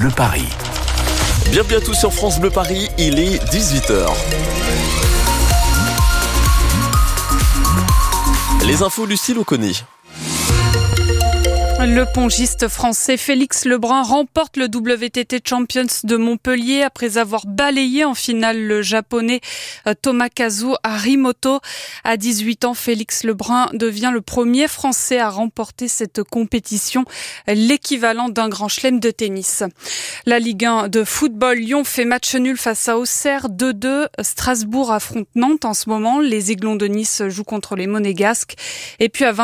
Bleu Paris. Bienvenue à tous sur France Bleu Paris, il est 18h. Les infos, Lucille Oconi. Le pongiste français Félix Lebrun remporte le WTT Champions de Montpellier après avoir balayé en finale le japonais Tomokazu Harimoto. À 18 ans, Félix Lebrun devient le premier français à remporter cette compétition, l'équivalent d'un grand chelem de tennis. La Ligue 1 de football, Lyon fait match nul face à Auxerre, 2-2. Strasbourg affronte Nantes en ce moment. Les Aiglons de Nice jouent contre les Monégasques. Et puis à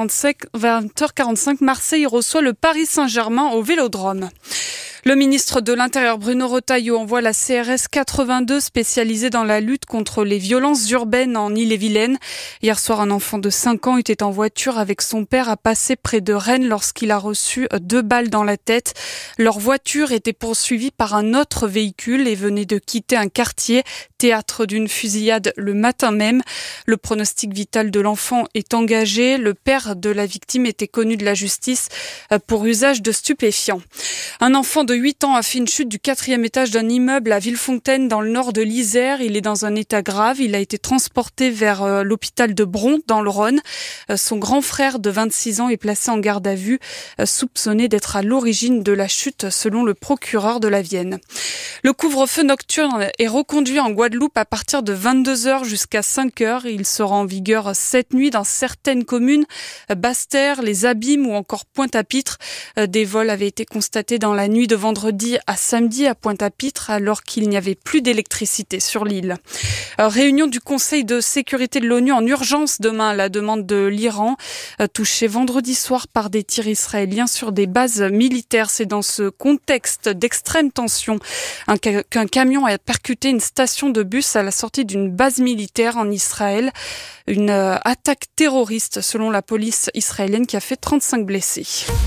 20h45, Marseille reçoit le Paris Saint-Germain au Vélodrome. Le ministre de l'Intérieur Bruno Retailleau envoie la CRS 82 spécialisée dans la lutte contre les violences urbaines en Ille-et-Vilaine. Hier soir, un enfant de 5 ans était en voiture avec son père à passer près de Rennes lorsqu'il a reçu 2 balles dans la tête. Leur voiture était poursuivie par un autre véhicule et venait de quitter un quartier, théâtre d'une fusillade le matin même. Le pronostic vital de l'enfant est engagé. Le père de la victime était connu de la justice pour usage de stupéfiants. Un enfant de 8 ans a fait une chute du 4e étage d'un immeuble à Villefontaine dans le nord de l'Isère. Il est dans un état grave. Il a été transporté vers l'hôpital de Bron dans le Rhône. Son grand frère de 26 ans est placé en garde à vue, soupçonné d'être à l'origine de la chute selon le procureur de la Vienne. Le couvre-feu nocturne est reconduit en Guadeloupe à partir de 22h jusqu'à 5h. Il sera en vigueur cette nuit dans certaines communes, Basse-Terre, les Abîmes ou encore Pointe-à-Pitre. Des vols avaient été constatés dans la nuit de vendredi à samedi à Pointe-à-Pitre alors qu'il n'y avait plus d'électricité sur l'île. Réunion du Conseil de sécurité de l'ONU en urgence demain à la demande de l'Iran, touché vendredi soir par des tirs israéliens sur des bases militaires. C'est dans ce contexte d'extrême tension qu'un camion a percuté une station de bus à la sortie d'une base militaire en Israël. Une attaque terroriste selon la police israélienne qui a fait 35 blessés.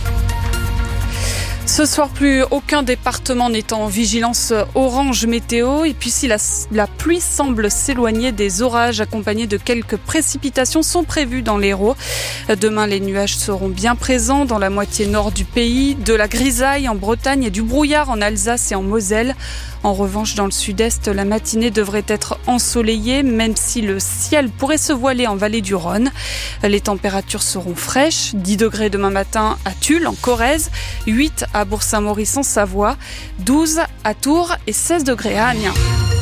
Ce soir, plus aucun département n'est en vigilance orange météo. Et puis si la pluie semble s'éloigner, des orages accompagnés de quelques précipitations sont prévus dans l'Hérault. Demain, les nuages seront bien présents dans la moitié nord du pays, de la grisaille en Bretagne et du brouillard en Alsace et en Moselle. En revanche, dans le sud-est, la matinée devrait être ensoleillée, même si le ciel pourrait se voiler en vallée du Rhône. Les températures seront fraîches, 10 degrés demain matin à Tulle, en Corrèze, 8 à Bourg-Saint-Maurice en Savoie, 12 à Tours et 16 degrés à Amiens.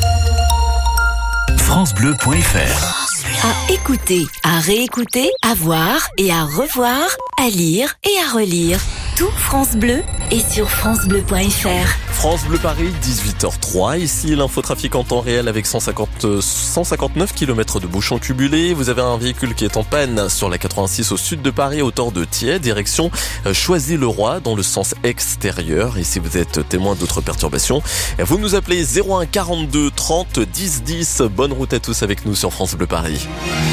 FranceBleu.fr. À écouter, à réécouter, à voir et à revoir, à lire et à relire. Tout France Bleu est sur FranceBleu.fr. France Bleu Paris, 18h03. Ici, l'infotrafic en temps réel avec 159 km de bouchons cumulés. Vous avez un véhicule qui est en panne sur la 86 au sud de Paris, à hauteur de Thiais, direction Choisy-le-Roi, dans le sens extérieur. Et si vous êtes témoin d'autres perturbations, vous nous appelez 01 42 30 10 10. Bonne route à tous avec nous sur France Bleu Paris.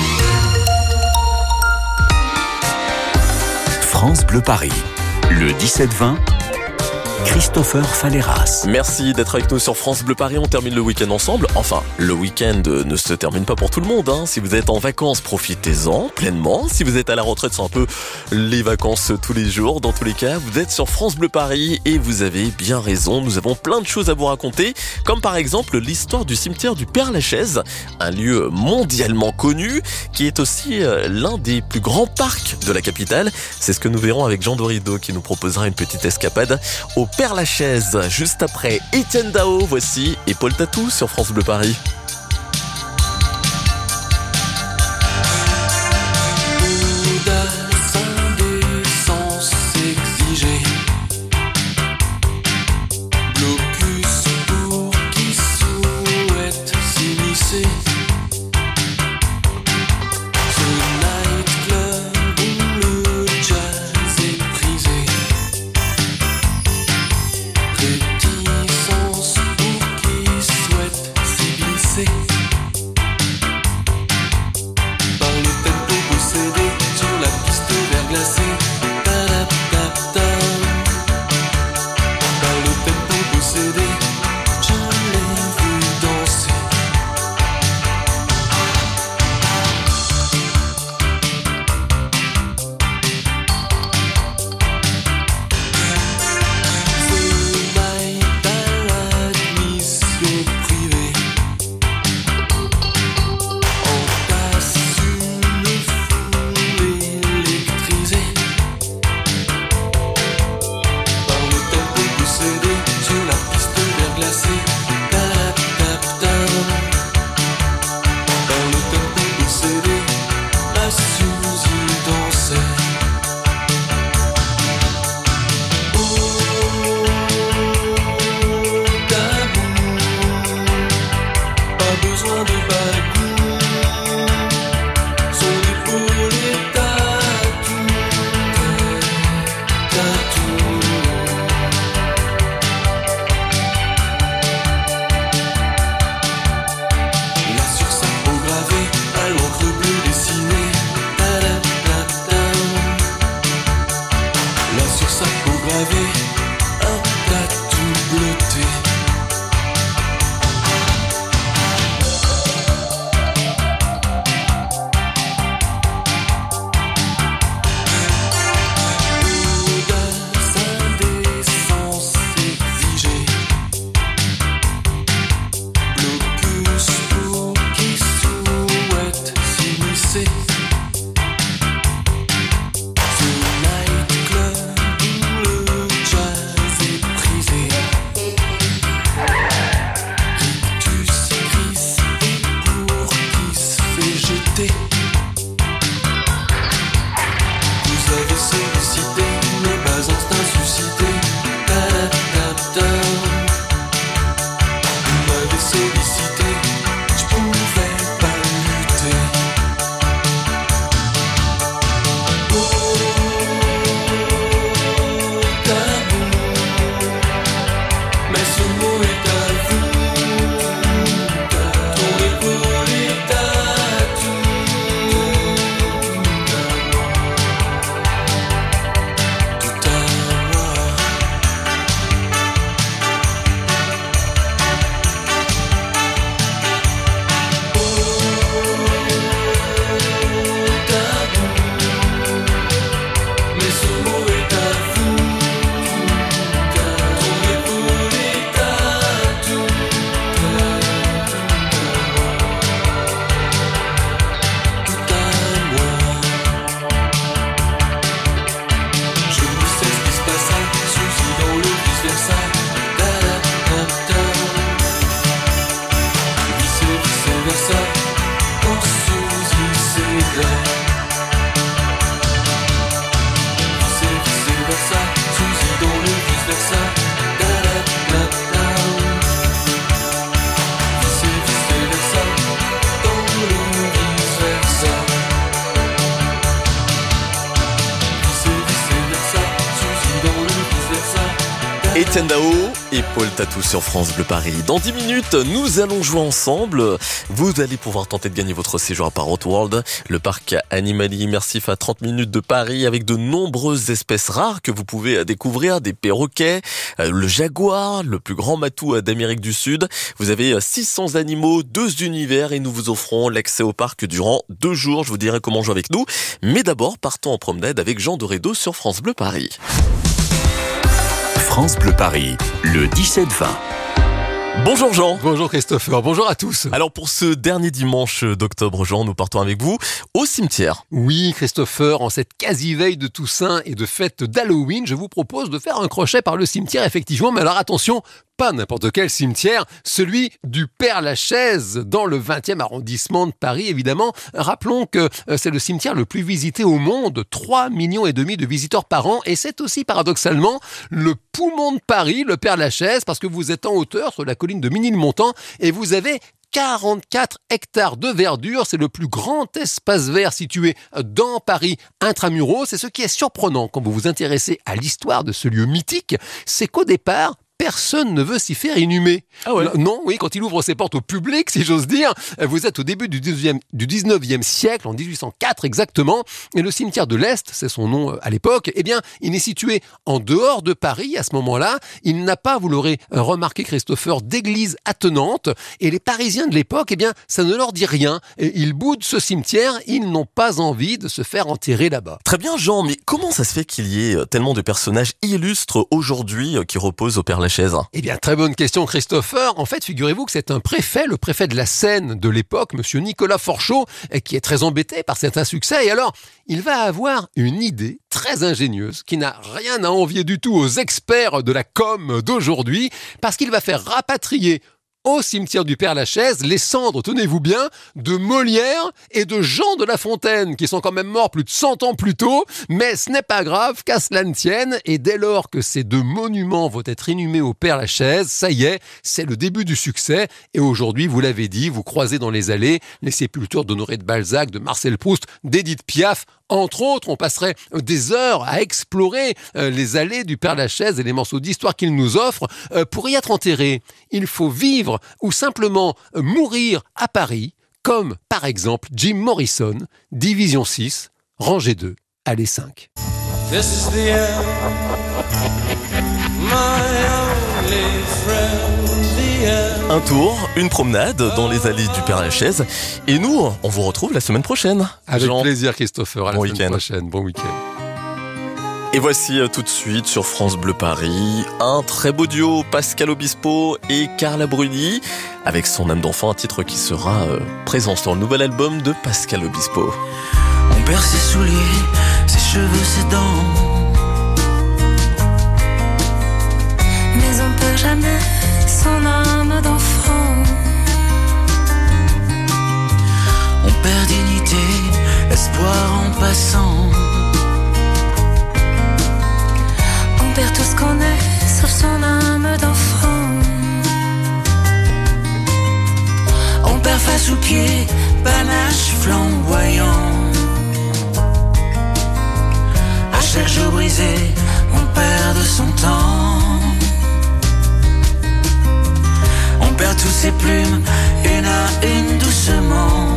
France Bleu Paris. Le 17-20, Christopher Falleras. Merci d'être avec nous sur France Bleu Paris. On termine le week-end ensemble. Enfin, le week-end ne se termine pas pour tout le monde, hein. Si vous êtes en vacances, profitez-en pleinement. Si vous êtes à la retraite, c'est un peu les vacances tous les jours. Dans tous les cas, vous êtes sur France Bleu Paris et vous avez bien raison. Nous avons plein de choses à vous raconter, comme par exemple l'histoire du cimetière du Père-Lachaise, un lieu mondialement connu qui est aussi l'un des plus grands parcs de la capitale. C'est ce que nous verrons avec Jean Dorido qui nous proposera une petite escapade au Père-Lachaise. Juste après Etienne Dao, voici et Paul Tatou sur France Bleu Paris. Tendao et Paul Tatou sur France Bleu Paris. Dans 10 minutes, nous allons jouer ensemble. Vous allez pouvoir tenter de gagner votre séjour à Parrot World, le parc animalier immersif à 30 minutes de Paris avec de nombreuses espèces rares que vous pouvez découvrir, des perroquets, le jaguar, le plus grand matou d'Amérique du Sud. Vous avez 600 animaux, 2 univers et nous vous offrons l'accès au parc durant 2 jours. Je vous dirai comment jouer avec nous. Mais d'abord, partons en promenade avec Jean Dorédo sur France Bleu Paris. France Bleu Paris, le 17-20. Bonjour Jean. Bonjour Christopher, bonjour à tous. Alors pour ce dernier dimanche d'octobre, Jean, nous partons avec vous au cimetière. Oui Christopher, en cette quasi-veille de Toussaint et de fête d'Halloween, je vous propose de faire un crochet par le cimetière effectivement, mais alors attention, pas n'importe quel cimetière, celui du Père-Lachaise dans le 20e arrondissement de Paris évidemment. Rappelons que c'est le cimetière le plus visité au monde, 3,5 millions de visiteurs par an, et c'est aussi paradoxalement le poumon de Paris, le Père-Lachaise, parce que vous êtes en hauteur sur la colline de Ménilmontant et vous avez 44 hectares de verdure, c'est le plus grand espace vert situé dans Paris intramuros. C'est ce qui est surprenant quand vous vous intéressez à l'histoire de ce lieu mythique, c'est qu'au départ, personne ne veut s'y faire inhumer. Ah ouais. Non, oui, quand il ouvre ses portes au public, si j'ose dire, vous êtes au début du 19e siècle, en 1804 exactement, et le cimetière de l'Est, c'est son nom à l'époque, eh bien, il est situé en dehors de Paris à ce moment-là. Il n'a pas, vous l'aurez remarqué Christopher, d'église attenante, et les Parisiens de l'époque, eh bien, ça ne leur dit rien. Et ils boudent ce cimetière, ils n'ont pas envie de se faire enterrer là-bas. Très bien Jean, mais comment ça se fait qu'il y ait tellement de personnages illustres aujourd'hui qui reposent au Père-Lachaise ? Eh bien, très bonne question, Christopher. En fait, figurez-vous que c'est un préfet, le préfet de la Seine de l'époque, monsieur Nicolas Forchot, qui est très embêté par cet insuccès. Et alors, il va avoir une idée très ingénieuse qui n'a rien à envier du tout aux experts de la com d'aujourd'hui, parce qu'il va faire rapatrier au cimetière du Père-Lachaise les cendres, tenez-vous bien, de Molière et de Jean de La Fontaine, qui sont quand même morts plus de 100 ans plus tôt, mais ce n'est pas grave, qu'à cela ne tienne, et dès lors que ces 2 monuments vont être inhumés au Père-Lachaise, ça y est, c'est le début du succès, et aujourd'hui, vous l'avez dit, vous croisez dans les allées les sépultures d'Honoré de Balzac, de Marcel Proust, d'Édith Piaf, entre autres. On passerait des heures à explorer les allées du Père-Lachaise et les morceaux d'histoire qu'il nous offre. Pour y être enterré, il faut vivre ou simplement mourir à Paris, comme par exemple Jim Morrison, Division 6, rangée 2, allée 5. This is the end, my only friend, the end. Un tour, une promenade dans les allées du Père-Lachaise. Et nous, on vous retrouve la semaine prochaine. Avec Jean. plaisir Christopher, à la Bon semaine week-end. prochaine, bon week-end. Et voici tout de suite sur France Bleu Paris, un très beau duo, Pascal Obispo et Carla Bruni, avec son âme d'enfant, un titre qui sera présent sur le nouvel album de Pascal Obispo. On perd ses souliers, ses cheveux, ses dents. Mais on perd jamais son âme d'enfant. On perd dignité, espoir en passant. On perd tout ce qu'on est, sauf son âme d'enfant. On perd face aux pieds, panache flamboyant. À chaque jour brisé, on perd de son temps. On perd toutes ses plumes, une à une doucement.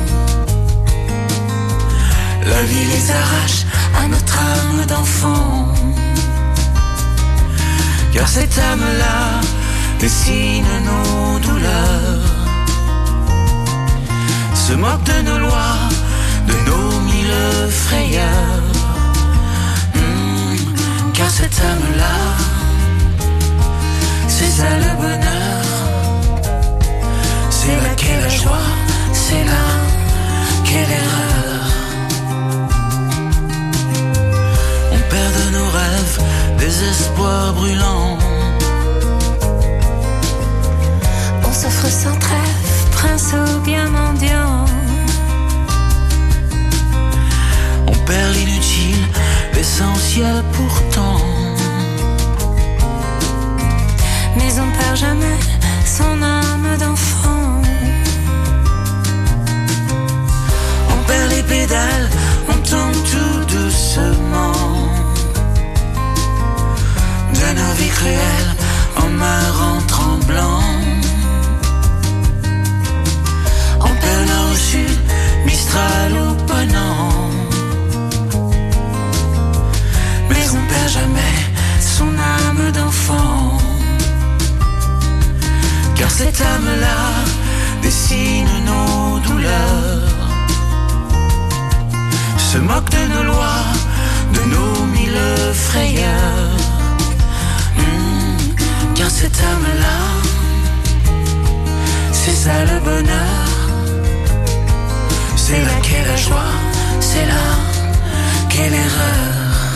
La vie les arrache à notre âme d'enfant. Car cette âme-là dessine nos douleurs, se moque de nos lois, de nos 1000 frayeurs. Car cette âme-là, c'est ça le bonheur. C'est là qu'est la joie, c'est là qu'est l'erreur. On perd de nos rêves des espoirs brûlants. On s'offre sans trêve, prince ou bien mendiant. On perd l'inutile, l'essentiel pourtant. Mais on perd jamais son âme d'enfant. On perd les pédales, on tombe tout doucement. De nos vies créées cet âme-là dessine nos douleurs, se moque de nos lois, de nos mille frayeurs. Car cette âme-là, c'est ça le bonheur, c'est là qu'est la joie, c'est là qu'est l'erreur.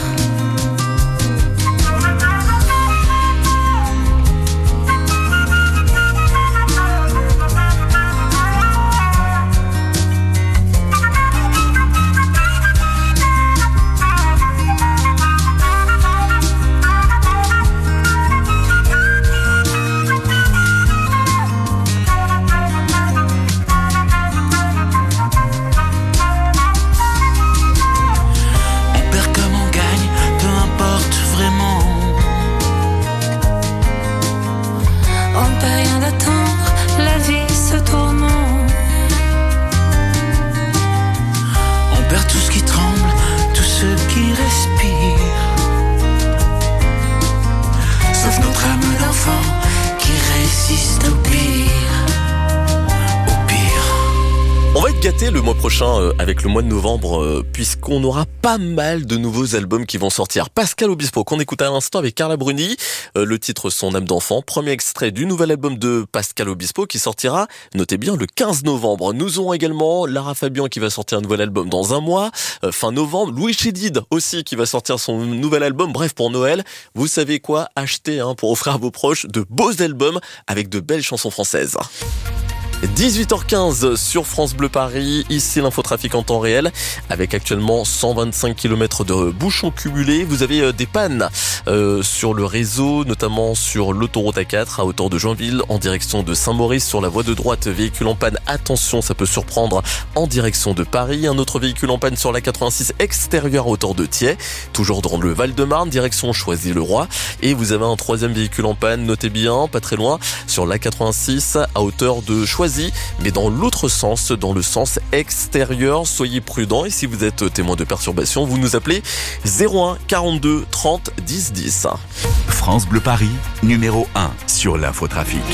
Le mois prochain avec le mois de novembre puisqu'on aura pas mal de nouveaux albums qui vont sortir. Pascal Obispo qu'on écoute à l'instant avec Carla Bruni, le titre Son âme d'enfant, premier extrait du nouvel album de Pascal Obispo qui sortira, notez bien, le 15 novembre. Nous aurons également Lara Fabian qui va sortir un nouvel album dans un mois, fin novembre. Louis Chédid aussi qui va sortir son nouvel album. Bref, pour Noël, vous savez quoi acheter pour offrir à vos proches de beaux albums avec de belles chansons françaises. 18h15 sur France Bleu Paris, ici l'infotrafic en temps réel, avec actuellement 125 km de bouchons cumulés. Vous avez des pannes sur le réseau, notamment sur l'autoroute A4 à hauteur de Joinville, en direction de Saint-Maurice, sur la voie de droite, véhicule en panne, attention, ça peut surprendre, en direction de Paris. Un autre véhicule en panne sur la 86 extérieure à hauteur de Thiais, toujours dans le Val-de-Marne, direction Choisy-le-Roi. Et vous avez un troisième véhicule en panne, notez bien, pas très loin, sur la 86 à hauteur de Choisy, mais dans l'autre sens, dans le sens extérieur. Soyez prudents et si vous êtes témoin de perturbations, vous nous appelez 01 42 30 10 10. France Bleu Paris, numéro 1 sur l'infotrafic.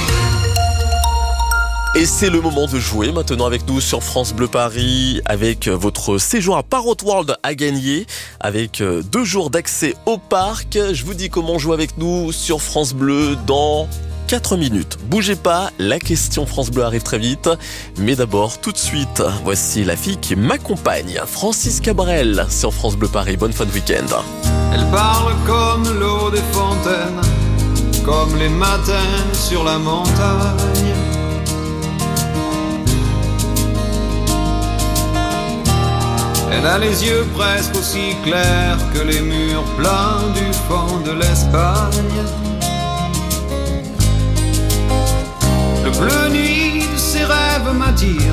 Et c'est le moment de jouer maintenant avec nous sur France Bleu Paris, avec votre séjour à Parrot World à gagner, avec 2 jours d'accès au parc. Je vous dis comment jouer avec nous sur France Bleu dans 4 minutes. Bougez pas, la question France Bleu arrive très vite. Mais d'abord, tout de suite, voici la fille qui m'accompagne, Francis Cabrel sur France Bleu Paris. Bonne fin de week-end. Elle parle comme l'eau des fontaines, comme les matins sur la montagne. Elle a les yeux presque aussi clairs que les murs pleins du fond de l'Espagne. Le bleu nuit de ses rêves m'attire,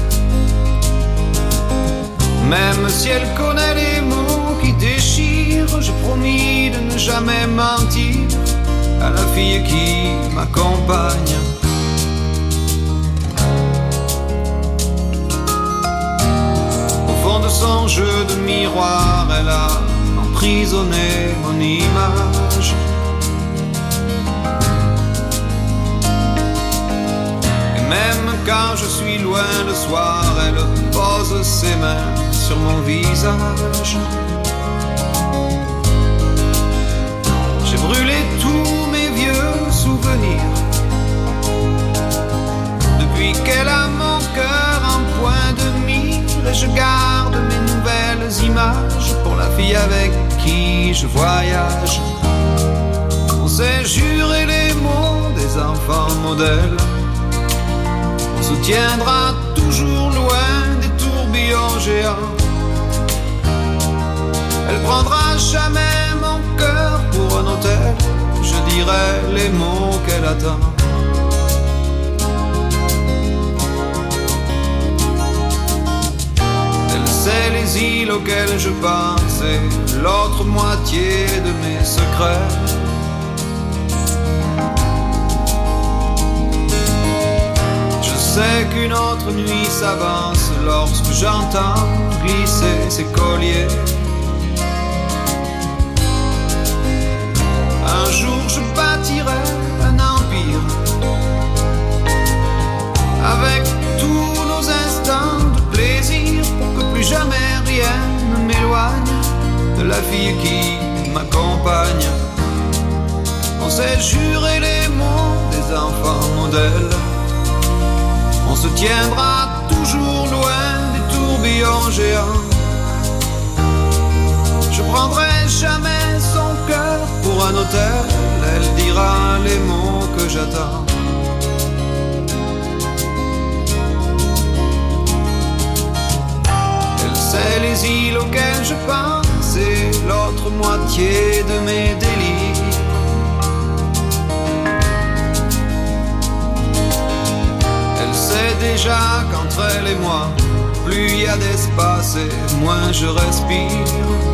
même si elle connaît les mots qui déchirent. J'ai promis de ne jamais mentir à la fille qui m'accompagne. Au fond de son jeu de miroir, elle a emprisonné mon image. Même quand je suis loin le soir, elle pose ses mains sur mon visage. J'ai brûlé tous mes vieux souvenirs depuis qu'elle a mon cœur en point de mire. Et je garde mes nouvelles images pour la fille avec qui je voyage. On s'est juré les mots des enfants modèles. On se tiendra toujours loin des tourbillons géants. Elle prendra jamais mon cœur pour un hôtel. Je dirai les mots qu'elle attend. Elle sait les îles auxquelles je pense et l'autre moitié de mes secrets. Je sais qu'une autre nuit s'avance lorsque j'entends glisser ses colliers. Un jour je bâtirai un empire d'elle. On se tiendra toujours loin des tourbillons géants. Je prendrai jamais son cœur pour un hôtel. Elle dira les mots que j'attends. Elle sait les îles auxquelles je pense et l'autre moitié de mes délires. Elle sait déjà qu'entre elle et moi, plus il y a d'espace et moins je respire.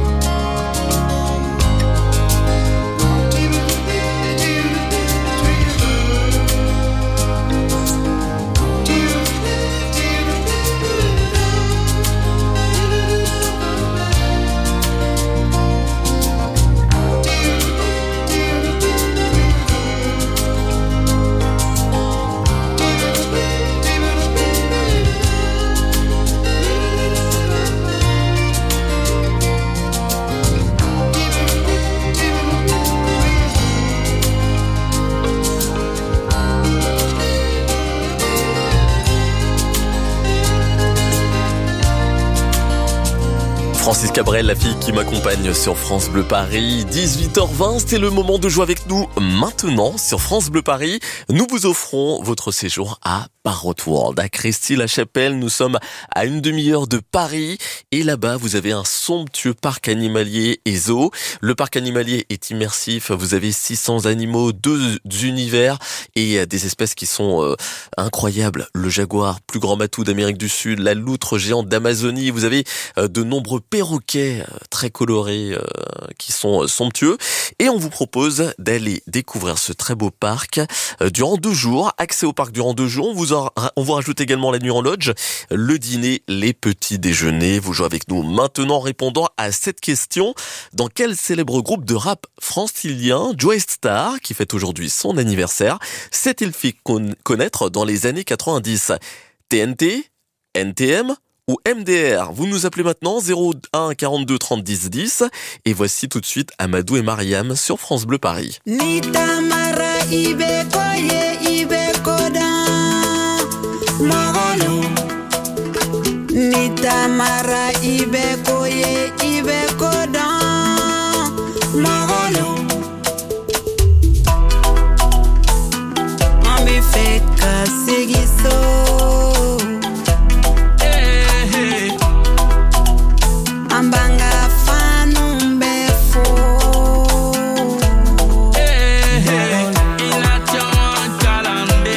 Francis Cabrel, la fille qui m'accompagne sur France Bleu Paris. 18h20, c'est le moment de jouer avec nous maintenant sur France Bleu Paris. Nous vous offrons votre séjour à Parrot World, à Cresty-la-Chapelle. Nous sommes à une demi-heure de Paris et là-bas, vous avez un somptueux parc animalier et zoo. Le parc animalier est immersif. Vous avez 600 animaux, 2 univers et des espèces qui sont incroyables. Le jaguar, plus grand matou d'Amérique du Sud, la loutre géante d'Amazonie. Vous avez de nombreux perroquets très colorés qui sont somptueux. Et on vous propose d'aller découvrir ce très beau parc durant 2 jours. Accès au parc durant 2 jours. On vous rajoute également la nuit en lodge, le dîner, les petits déjeuners. Vous jouez avec nous maintenant en répondant à cette question. Dans quel célèbre groupe de rap francilien Joey Starr, qui fête aujourd'hui son anniversaire, s'est-il fait connaître dans les années 90 ? TNT, NTM ou MDR? Vous nous appelez maintenant 01 42 30 10 10 et voici tout de suite Amadou et Mariam sur France Bleu Paris. Nitamara ibe koye ibe kodan magolo ambe feka segiso ambanga fanu befo ila chama kalande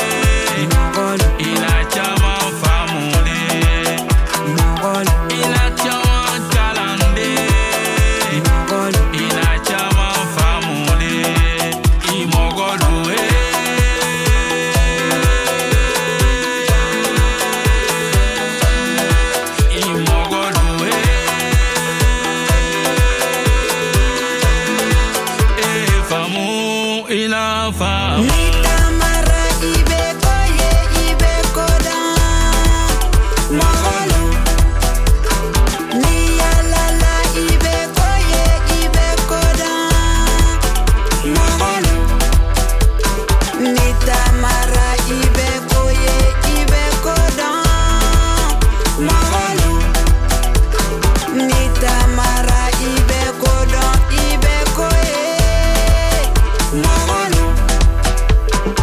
ila chama famule ila chama kalande ila chama famule imogolo famu ila famu nitamara ibe koye ibe kodan magolo niyalala ibe koye ibe kodan magolo nitamara ibe koye ibe kodan magolo nitamara ibe kodan ibe koye magolo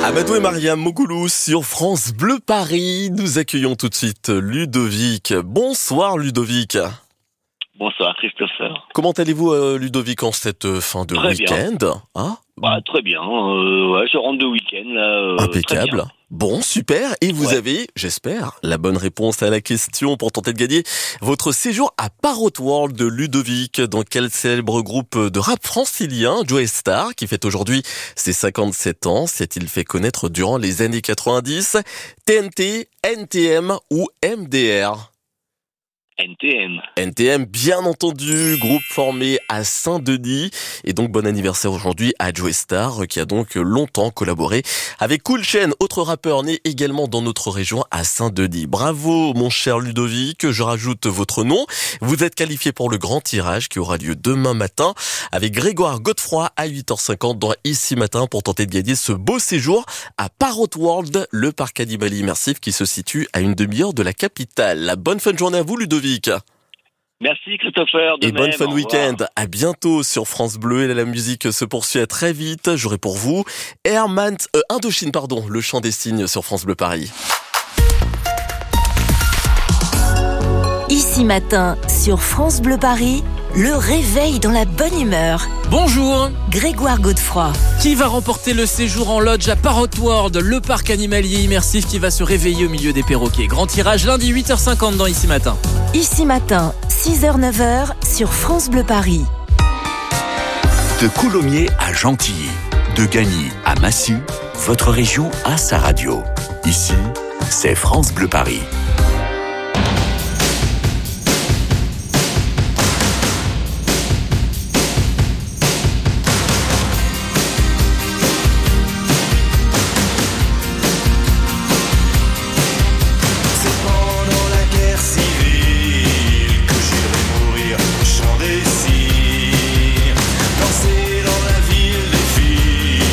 Amadou et Mariam Mogoulou sur France Bleu Paris. Nous accueillons tout de suite Ludovic. Bonsoir Ludovic. Bonsoir Christopher. Comment allez-vous Ludovic en cette fin de Très week-end hein? Très bien. Je rentre de week-end là. Impeccable. Bon, super. Et vous avez, j'espère, la bonne réponse à la question pour tenter de gagner votre séjour à Parrot World de Ludovic. Dans quel célèbre groupe de rap francilien, Joey Starr, qui fête aujourd'hui ses 57 ans, s'est-il fait connaître durant les années 90? TNT, NTM ou MDR? NTM. NTM, bien entendu, groupe formé à Saint-Denis. Et donc, bon anniversaire aujourd'hui à Joey Starr, qui a donc longtemps collaboré avec Cool Chain, autre rappeur né également dans notre région à Saint-Denis. Bravo, mon cher Ludovic. Je rajoute votre nom. Vous êtes qualifié pour le grand tirage qui aura lieu demain matin avec Grégoire Godefroy à 8h50 dans Ici Matin pour tenter de gagner ce beau séjour à Parrot World, le parc animal immersif qui se situe à une demi-heure de la capitale. Bonne fin de journée à vous, Ludovic. Merci Christopher. Et bonne fin de week-end. À bientôt sur France Bleu. Et la musique se poursuit à très vite. J'aurai pour vous Indochine, le chant des cygnes sur France Bleu Paris. Ici Matin sur France Bleu Paris, le réveil dans la bonne humeur. Bonjour. Grégoire Godefroy. Qui va remporter le séjour en lodge à Parrot World, le parc animalier immersif qui va se réveiller au milieu des perroquets? Grand tirage lundi 8h50 dans Ici Matin. Ici Matin, 6h-9h sur France Bleu Paris. De Coulommiers à Gentilly, de Gagny à Massy, votre région a sa radio. Ici, c'est France Bleu Paris.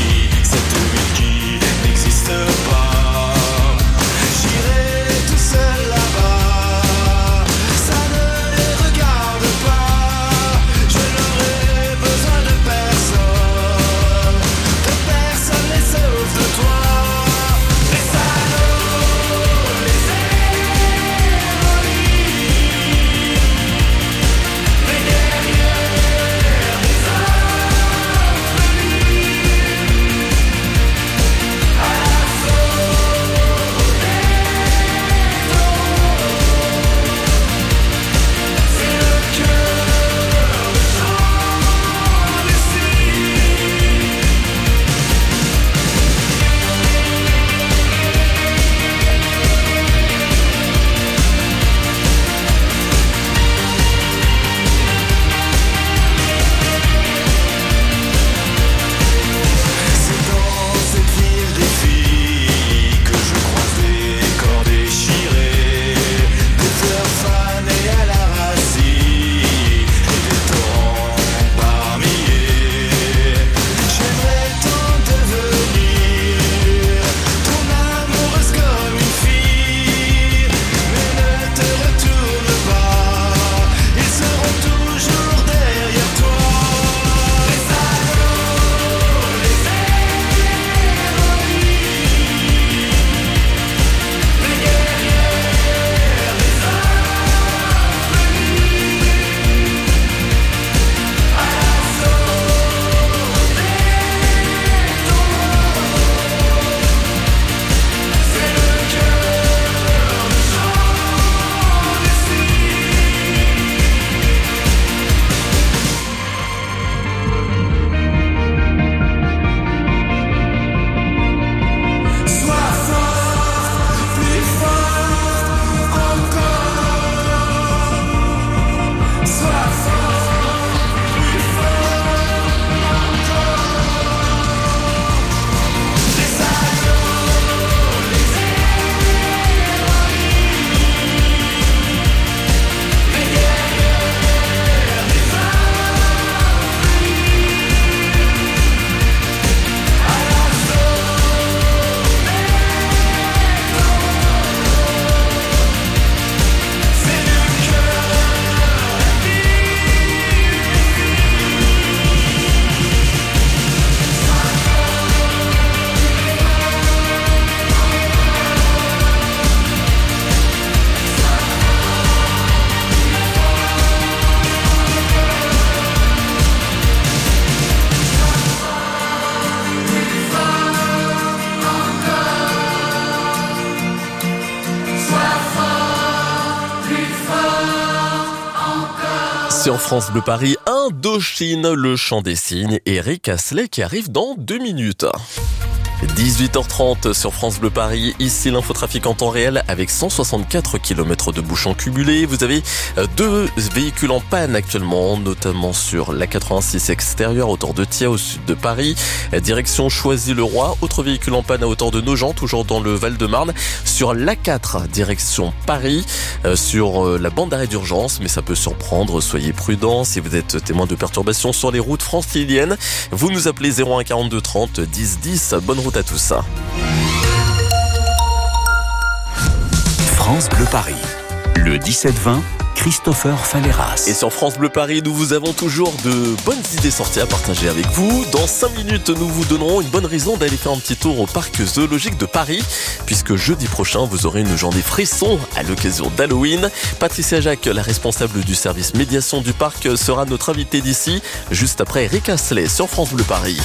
J'irai tout seul. Sur France Bleu Paris, Indochine, le chant des cygnes, et Rick Astley qui arrive dans 2 minutes. 18h30 sur France Bleu Paris, ici l'infotrafic en temps réel avec 164 km de bouchons cumulés. Vous avez 2 véhicules en panne actuellement, notamment sur l'A86 extérieur, hauteur de Thiers au sud de Paris. Direction Choisy-le-Roi, autre véhicule en panne à hauteur de Nogent, toujours dans le Val-de-Marne. Sur l'A4, direction Paris, sur la bande d'arrêt d'urgence, mais ça peut surprendre, soyez prudents. Si vous êtes témoin de perturbations sur les routes franciliennes, vous nous appelez 01 42 30 10 10. Bonne route à tous. France Bleu Paris, le 17-20, Christopher Falleras. Et sur France Bleu Paris, nous vous avons toujours de bonnes idées sorties à partager avec vous. Dans 5 minutes, nous vous donnerons une bonne raison d'aller faire un petit tour au parc zoologique de Paris, puisque jeudi prochain, vous aurez une journée frisson à l'occasion d'Halloween. Patricia Jacques, la responsable du service médiation du parc, sera notre invitée d'ici, juste après Rick Astley sur France Bleu Paris.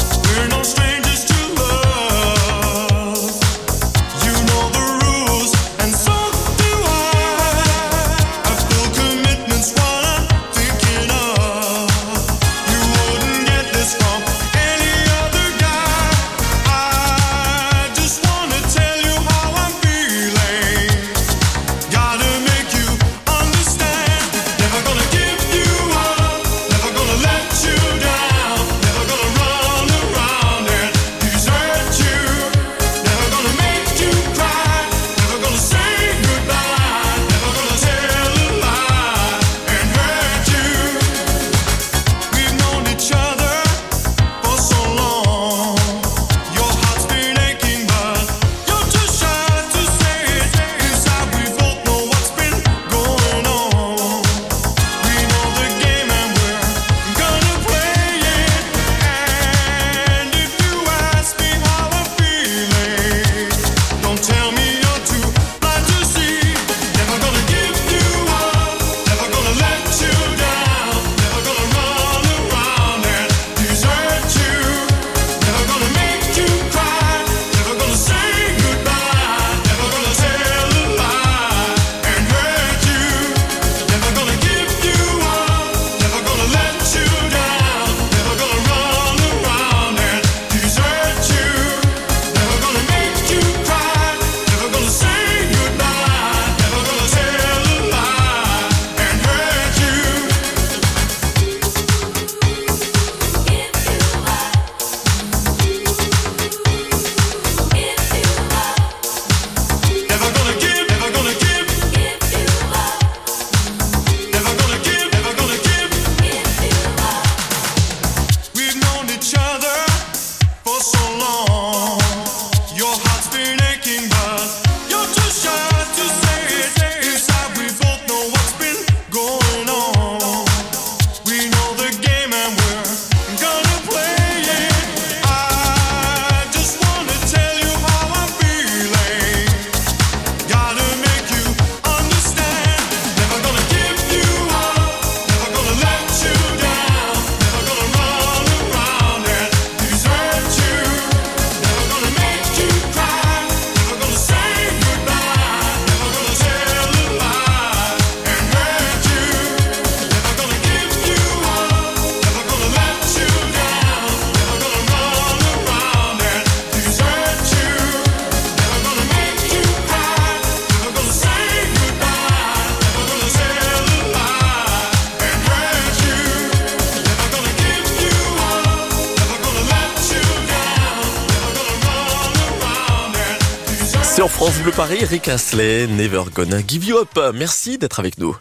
Sur France Bleu Paris, Rick Astley, Never Gonna Give You Up. Merci d'être avec nous.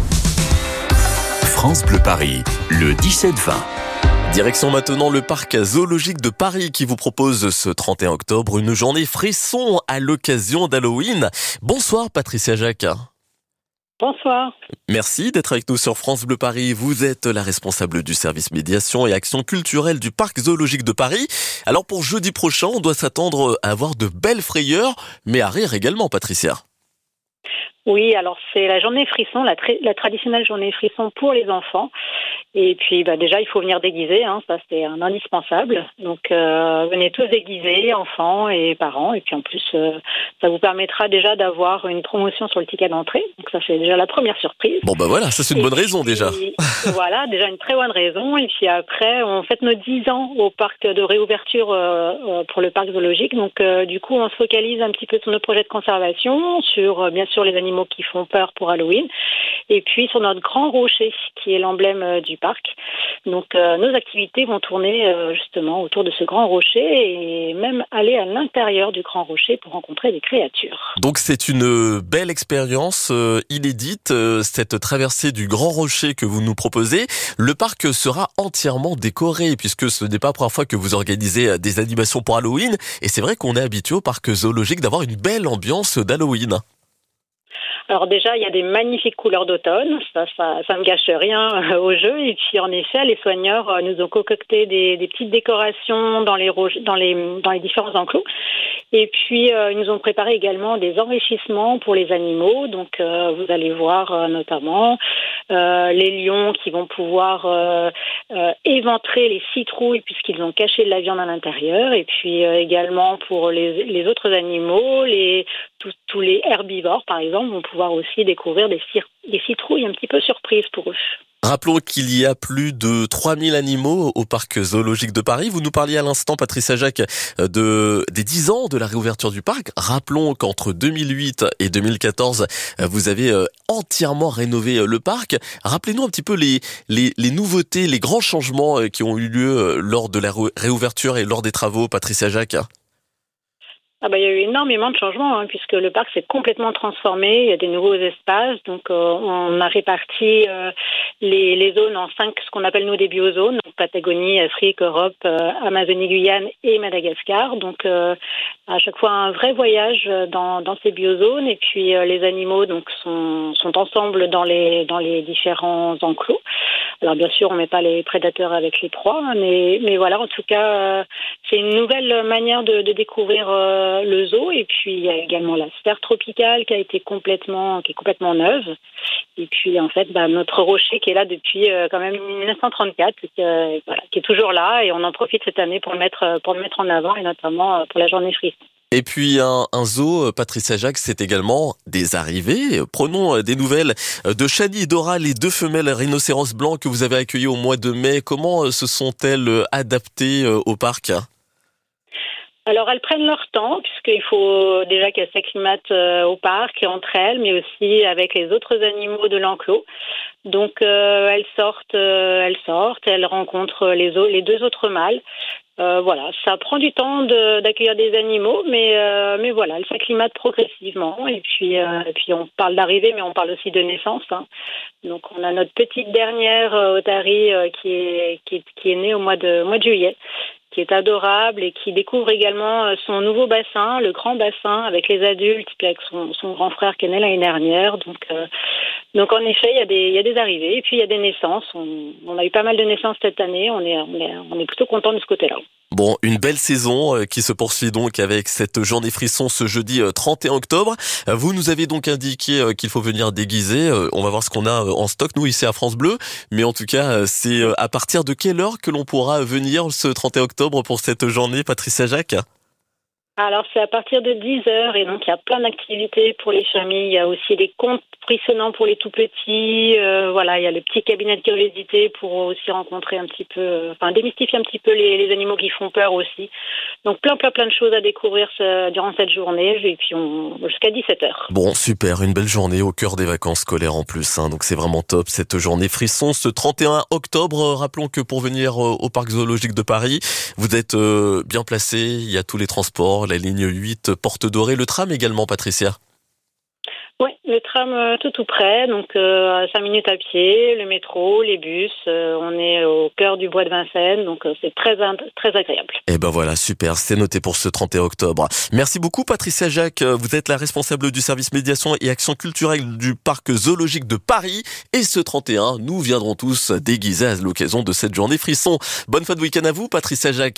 France Bleu Paris, le 17-20. Direction maintenant le parc zoologique de Paris qui vous propose ce 31 octobre une journée frisson à l'occasion d'Halloween. Bonsoir Patricia Jacques. Bonsoir. Merci d'être avec nous sur France Bleu Paris. Vous êtes la responsable du service médiation et action culturelle du parc zoologique de Paris. Alors pour jeudi prochain, on doit s'attendre à avoir de belles frayeurs, mais à rire également, Patricia. Oui, alors c'est la journée frisson, la traditionnelle journée frisson pour les enfants. Et puis déjà, il faut venir déguiser, ça c'est un indispensable. Donc venez tous déguisés, enfants et parents. Et puis en plus, ça vous permettra déjà d'avoir une promotion sur le ticket d'entrée. Donc ça c'est déjà la première surprise. Bon voilà, ça c'est une bonne raison déjà. Voilà, déjà une très bonne raison. Et puis après, on fête nos 10 ans au parc de réouverture pour le parc zoologique. Donc du coup, on se focalise un petit peu sur nos projets de conservation, sur bien sûr les animaux qui font peur pour Halloween, et puis sur notre grand rocher qui est l'emblème du parc. Donc nos activités vont tourner justement autour de ce grand rocher et même aller à l'intérieur du grand rocher pour rencontrer des créatures. Donc c'est une belle expérience inédite, cette traversée du grand rocher que vous nous proposez. Le parc sera entièrement décoré puisque ce n'est pas la première fois que vous organisez des animations pour Halloween, et c'est vrai qu'on est habitué au parc zoologique d'avoir une belle ambiance d'Halloween. Alors déjà, il y a des magnifiques couleurs d'automne, ça ne gâche rien au jeu. Et puis en effet, les soigneurs nous ont concocté des petites décorations dans les différents enclos. Et puis ils nous ont préparé également des enrichissements pour les animaux. Donc vous allez voir notamment les lions qui vont pouvoir éventrer les citrouilles puisqu'ils ont caché de la viande à l'intérieur. Et puis également pour les autres animaux, tous les herbivores par exemple vont pouvoir aussi découvrir des citrouilles un petit peu surprises pour eux. Rappelons qu'il y a plus de 3000 animaux au parc zoologique de Paris. Vous nous parliez à l'instant, Patricia Jacques, des 10 ans de la réouverture du parc. Rappelons qu'entre 2008 et 2014, vous avez entièrement rénové le parc. Rappelez-nous un petit peu les nouveautés, les grands changements qui ont eu lieu lors de la réouverture et lors des travaux, Patricia Jacques. Il y a eu énormément de changements puisque le parc s'est complètement transformé. Il y a des nouveaux espaces. Donc, on a réparti les zones en 5, ce qu'on appelle nous des biozones. Donc, Patagonie, Afrique, Europe, Amazonie, Guyane et Madagascar. Donc, à chaque fois, un vrai voyage dans ces biozones. Et puis, les animaux donc sont ensemble dans les différents enclos. Alors, bien sûr, on ne met pas les prédateurs avec les proies. Mais voilà, en tout cas, c'est une nouvelle manière de découvrir le zoo. Et puis il y a également la sphère tropicale qui est complètement neuve. Et puis en fait notre rocher qui est là depuis quand même 1934, qui est toujours là, et on en profite cette année pour le mettre en avant, et notamment pour la journée frisson. Et puis un zoo, Patricia Jacques, c'est également des arrivées. Prenons des nouvelles de Chani et Dora, les 2 femelles rhinocéros blancs que vous avez accueillies au mois de mai. Comment se sont-elles adaptées au parc ? Alors, elles prennent leur temps, puisqu'il faut déjà qu'elles s'acclimatent au parc et entre elles, mais aussi avec les autres animaux de l'enclos. Donc, elles sortent, elles rencontrent les 2 autres mâles. Voilà, ça prend du temps d'accueillir des animaux, mais voilà, elles s'acclimatent progressivement. Et puis on parle d'arrivée, mais on parle aussi de naissance. Donc, on a notre petite dernière Otari qui est née au mois de juillet, qui est adorable et qui découvre également son nouveau bassin, le grand bassin avec les adultes, puis avec son grand frère qui est né l'année dernière. Donc en effet, il y a des arrivées et puis il y a des naissances. On a eu pas mal de naissances cette année. On est plutôt content de ce côté-là. Bon, une belle saison qui se poursuit donc avec cette journée frisson ce jeudi 31 octobre. Vous nous avez donc indiqué qu'il faut venir déguiser. On va voir ce qu'on a en stock, nous, ici à France Bleu. Mais en tout cas, c'est à partir de quelle heure que l'on pourra venir ce 31 octobre pour cette journée, Patricia Jacques ? Alors, c'est à partir de 10h, et donc il y a plein d'activités pour les familles. Il y a aussi des contes frissonnants pour les tout-petits. Voilà, il y a le petit cabinet de curiosité pour aussi rencontrer un petit peu, démystifier un petit peu les animaux qui font peur aussi. Donc, plein de choses à découvrir durant cette journée, et puis jusqu'à 17h. Bon, super, une belle journée au cœur des vacances scolaires en plus. Donc, c'est vraiment top, cette journée frisson. Ce 31 octobre, rappelons que pour venir au parc zoologique de Paris, vous êtes bien placé. Il y a tous les transports, la ligne 8, Porte Dorée, le tram également, Patricia. Oui, le tram tout près, donc 5 minutes à pied, le métro, les bus, on est au cœur du bois de Vincennes, donc c'est très agréable. Et ben voilà, super, c'est noté pour ce 31 octobre. Merci beaucoup Patricia Jacques, vous êtes la responsable du service médiation et action culturelle du parc zoologique de Paris, et ce 31, nous viendrons tous déguisés à l'occasion de cette journée frisson. Bonne fin de week-end à vous Patricia Jacques.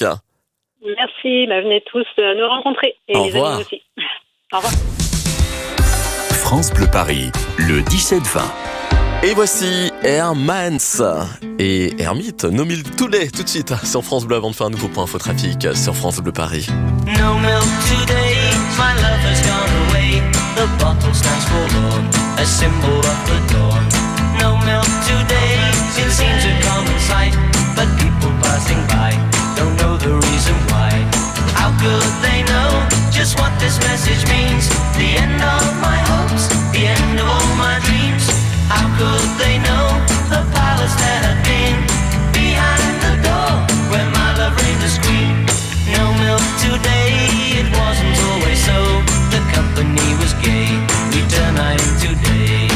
Merci, venez tous nous rencontrer, et au les revoir. amis aussi. Au revoir. France Bleu Paris, le 17-20. Et voici Hermans et Hermite, No Milk Today, tout de suite sur France Bleu avant de faire un nouveau point infotrafic sur France Bleu Paris. No milk today, my love has gone away. The bottle stands forlorn, a symbol of the dawn. No milk today, it seems a common sight, but people passing by don't know the reason why. How could they know just what this message means? The end of my hopes, the end of all my dreams. How could they know the palace that had been behind the door where my love reigned as queen? No milk today, it wasn't always so. The company was gay, we turned night into day.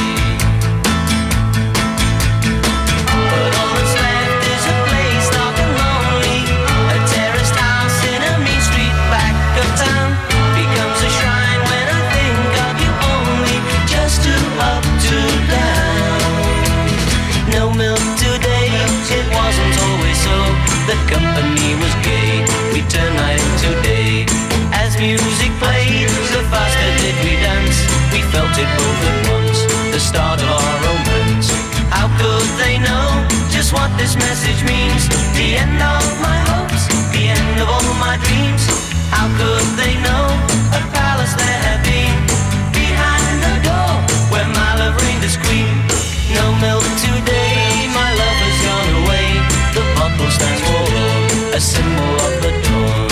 But all that's left is a place dark and lonely. A terraced house in a mean street back of town becomes a shrine when I think of you only. Just to up to down. No milk today, it wasn't always so. The company was gay, we turned night into day. As music played, the faster did we dance. We felt it both at once, the start of our romance. How could they know just what this message means? The end of my hopes, the end of all my dreams. How could they know a palace there had been behind the door where my love reigned as queen? No milk today, my love has gone away. The bottle stands forlorn, a symbol of the dawn.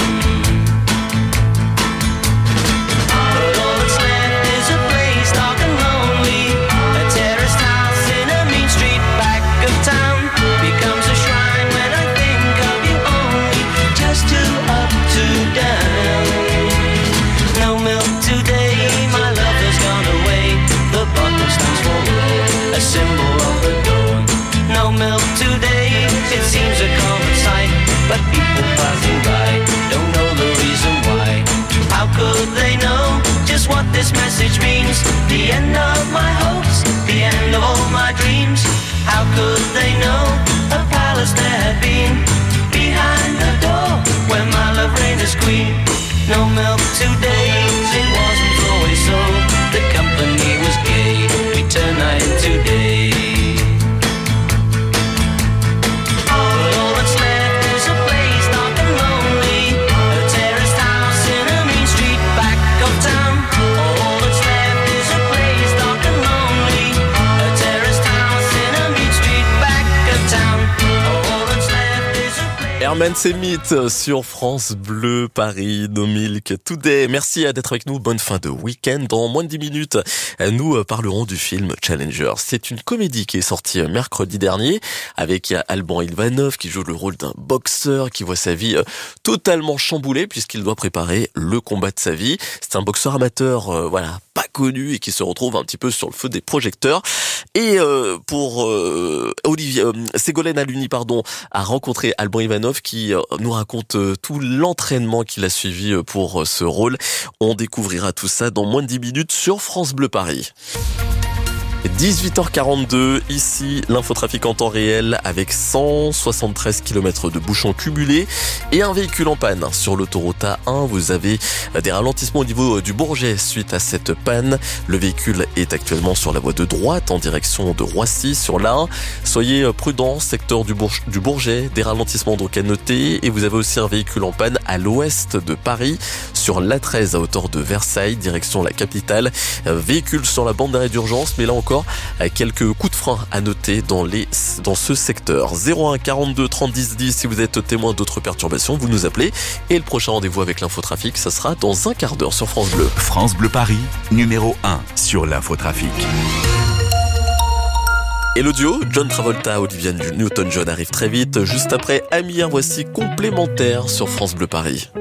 But all that's left is a place dark and lonely. A terraced house in a mean street back of town becomes a shrine when I think of you only. Just to up to down. No milk today, my love has gone away. The bottle stands forlorn, a symbol of the dawn. No milk today, it seems a common sight, but people passing by don't know the reason why. How could they know just what this message means? The end of my hopes, the end of all my dreams. How could they know a palace there had been behind the door where my love reigned as queen? No milk today, it wasn't always so. The company was gay, we turned night into day. But all that's left is a place dark and lonely. A terraced house in a mean street back of town. All that's left is a place dark and lonely. A terraced house in a mean street back of town. All that's left is a place. Hermans et Mythe sur France Bleu Paris, No Milk Today. Merci d'être avec nous. Bonne fin de week-end. Dans moins de 10 minutes, nous parlerons du film Challenger. C'est une comédie qui est sortie mercredi dernier avec Alban Ivanov qui joue le rôle d'un boxeur qui voit sa vie totalement chamboulée puisqu'il doit préparer le combat de sa vie. C'est un boxeur amateur, pas connu et qui se retrouve un petit peu sur le feu des projecteurs. Et pour Ségolène Aluni, a rencontré Alban Ivanov qui nous raconte tout l'entraînement qu'il a suivi pour ce rôle. On découvrira tout ça dans moins de 10 minutes sur France Bleu Paris. 18h42, ici l'infotrafic en temps réel avec 173 km de bouchons cumulés et un véhicule en panne sur l'autoroute A1. Vous avez des ralentissements au niveau du Bourget suite à cette panne. Le véhicule est actuellement sur la voie de droite en direction de Roissy sur l'A1. Soyez prudents, secteur du Bourget, des ralentissements donc à noter. Et vous avez aussi un véhicule en panne à l'ouest de Paris sur l'A13 à hauteur de Versailles, direction la capitale. Véhicule sur la bande d'arrêt d'urgence, mais là encore quelques coups de frein à noter dans ce secteur. 01 42 30 10 10 si vous êtes témoin d'autres perturbations, vous nous appelez. Et le prochain rendez-vous avec l'infotrafic, ça sera dans un quart d'heure sur France Bleu. France Bleu Paris, numéro 1 sur l'infotrafic. Et l'audio, John Travolta, Olivia Newton-John arrive très vite. Juste après Amir, voici complémentaire sur France Bleu Paris.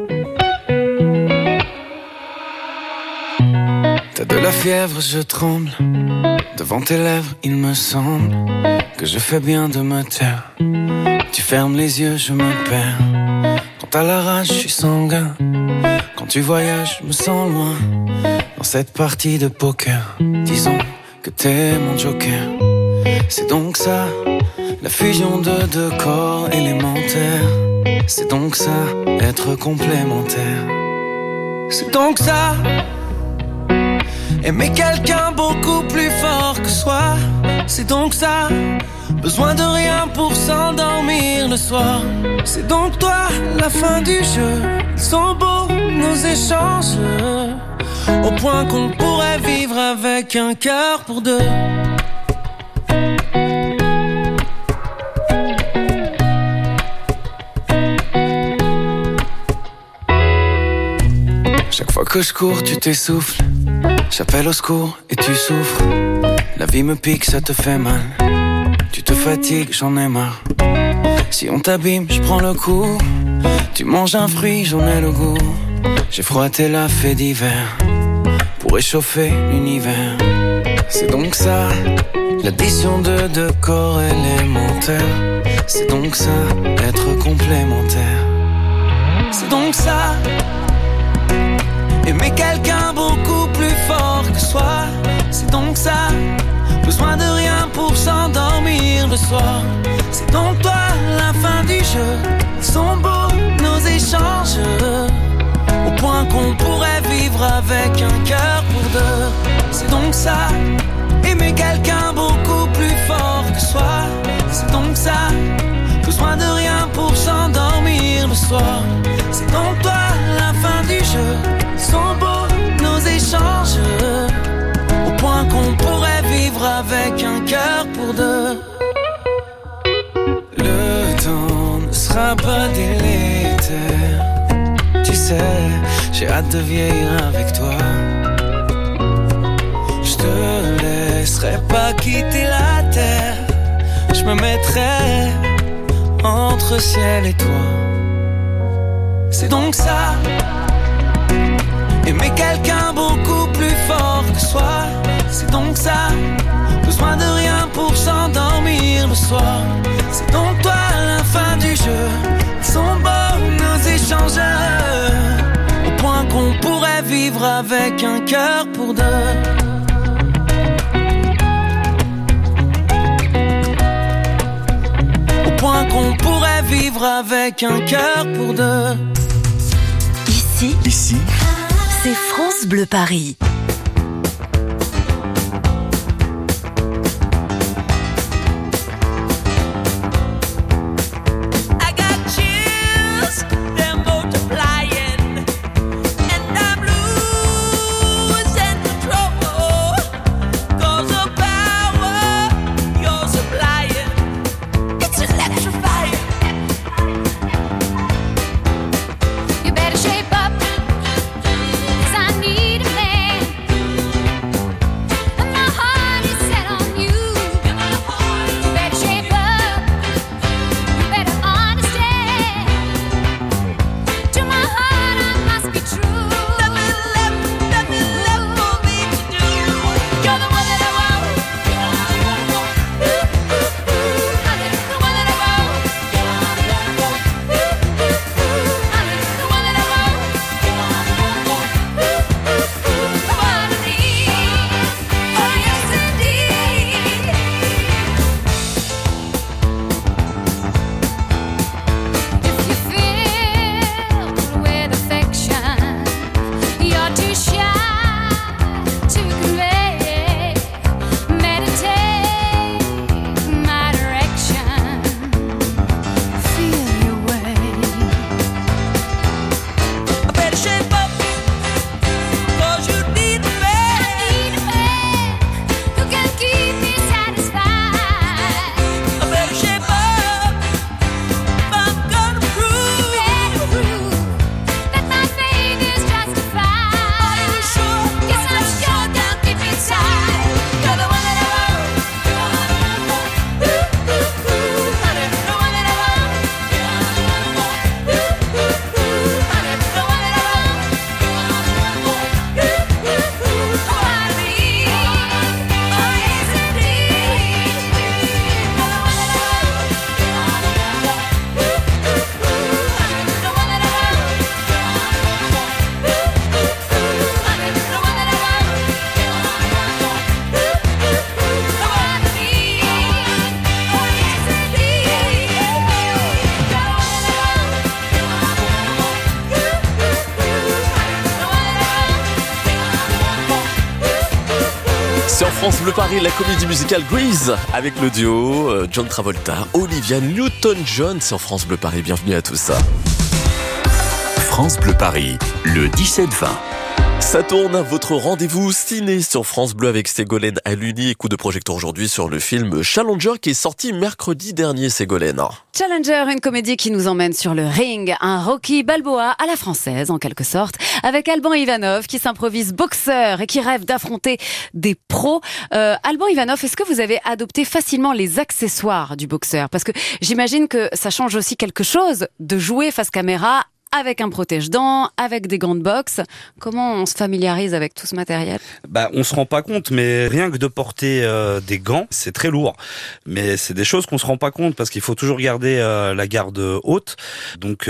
T'as de la fièvre, je tremble. Devant tes lèvres, il me semble que je fais bien de me taire. Tu fermes les yeux, je me perds. Quand t'as la rage, je suis sanguin. Quand tu voyages, je me sens loin. Dans cette partie de poker, disons que t'es mon joker. C'est donc ça, la fusion de deux corps élémentaires. C'est donc ça, être complémentaire. C'est donc ça, Aimer quelqu'un beaucoup plus fort que soi, c'est donc ça. Besoin de rien pour s'endormir le soir. C'est donc toi, la fin du jeu. Ils sont beaux, nos échanges, au point qu'on pourrait vivre avec un cœur pour deux. Chaque fois que je cours, tu t'essouffles. J'appelle au secours et tu souffres. La vie me pique, ça te fait mal. Tu te fatigues, j'en ai marre. Si on t'abîme, je prends le coup. Tu manges un fruit, j'en ai le goût. J'ai froid, t'es la fée d'hiver pour réchauffer l'univers. C'est donc ça, l'addition de deux corps élémentaires. C'est donc ça, être complémentaire. C'est donc ça, aimer quelqu'un beaucoup plus fort que soi. C'est donc ça, besoin de rien pour s'endormir le soir. C'est donc toi, la fin du jeu. Ils sont beaux, nos échanges, au point qu'on pourrait vivre avec un cœur pour deux. C'est donc ça, aimer quelqu'un beaucoup plus fort que soi. C'est donc ça, besoin de rien pour s'endormir le soir. C'est donc toi, la fin du jeu. Ils sont beaux, nos échanges, au point qu'on pourrait vivre avec un cœur pour deux. Le temps ne sera pas délétère. Tu sais, j'ai hâte de vieillir avec toi. Je te laisserai pas quitter la terre. Je me mettrai entre ciel et toi. C'est donc ça, aimer quelqu'un beaucoup plus fort que soi. C'est donc ça, besoin de rien pour s'endormir le soir. C'est donc toi, la fin du jeu. Ils sont beaux, nos échanges, au point qu'on pourrait vivre avec un cœur pour deux. Au point qu'on pourrait vivre avec un cœur pour deux. Ici, c'est France Bleu Paris. You better shape up, 'cause I need a man. France Bleu Paris, la comédie musicale Grease avec le duo John Travolta, Olivia Newton-John sur France Bleu Paris. Bienvenue à tous. France Bleu Paris, le 17-20. Ça tourne, votre rendez-vous ciné sur France Bleu avec Ségolène Aluni et coup de projecteur aujourd'hui sur le film Challenger qui est sorti mercredi dernier, Ségolène. Challenger, une comédie qui nous emmène sur le ring, un Rocky Balboa à la française en quelque sorte, avec Alban Ivanov qui s'improvise boxeur et qui rêve d'affronter des pros. Alban Ivanov, est-ce que vous avez adopté facilement les accessoires du boxeur? Parce que j'imagine que ça change aussi quelque chose de jouer face caméra avec un protège-dents, avec des gants de boxe. Comment on se familiarise avec tout ce matériel? On se rend pas compte, mais rien que de porter des gants, c'est très lourd. Mais c'est des choses qu'on se rend pas compte parce qu'il faut toujours garder la garde haute. Donc